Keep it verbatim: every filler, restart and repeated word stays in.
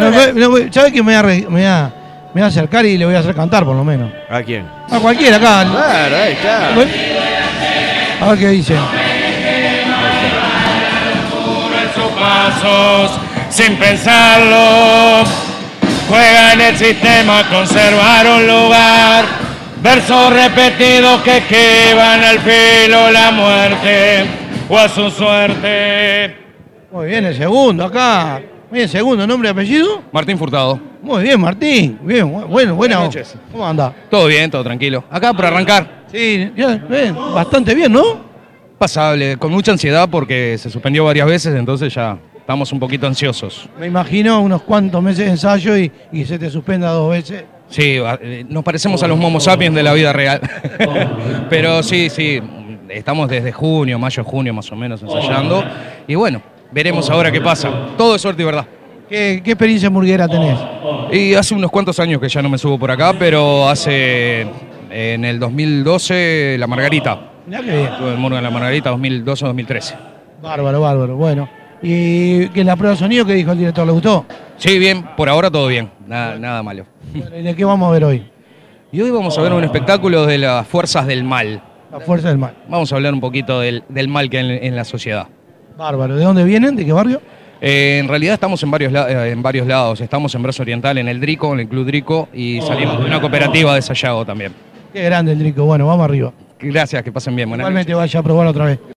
no, no, ¿sabes que me voy, a, me, voy a, me voy a acercar y le voy a hacer cantar por lo menos? ¿A quién? A cualquiera acá. Claro, ahí está. A ver qué dice. Pasos sin pensarlo, juega en el sistema, conservar un lugar, versos repetidos que esquivan al filo la muerte o a su suerte. Muy bien, el segundo acá. Bien, segundo, nombre y apellido. Martín Furtado. Muy bien, Martín. Bien, bueno, buena. Buenas noches. ¿Cómo anda? Todo bien, todo tranquilo. Acá por arrancar. Sí, ya, bien, bastante bien, ¿no? Pasable, con mucha ansiedad porque se suspendió varias veces, entonces ya estamos un poquito ansiosos. Me imagino unos cuantos meses de ensayo y, y se te suspenda dos veces. Sí, nos parecemos a los Momo sapiens de la vida real. Pero sí, sí, estamos desde junio, mayo, junio más o menos ensayando. Y bueno, veremos ahora qué pasa. Todo es suerte y verdad. ¿Qué, qué experiencia murguera tenés? Y hace unos cuantos años que ya no me subo por acá, pero hace, en el dos mil doce, La Margarita. Mirá qué bien. Estuve en Murga en La Margarita, dos mil doce dos mil trece. Bárbaro, bárbaro. Bueno. ¿Y que la prueba de sonido que dijo el director le gustó? Sí, bien, por ahora todo bien, nada, nada malo. Bueno, ¿y de qué vamos a ver hoy? Y hoy vamos a ver un espectáculo de las fuerzas del mal. La fuerza del mal. Vamos a hablar un poquito del, del mal que hay en, en la sociedad. Bárbaro. ¿De dónde vienen? ¿De qué barrio? Eh, en realidad estamos en varios, en varios lados. Estamos en Brazo Oriental, en el Drico, en el Club Drico, y salimos de una cooperativa de Sayago también. Qué grande el Drico. Bueno, vamos arriba. Gracias, que pasen bien. Buenas Igualmente noches. vaya a probar otra vez.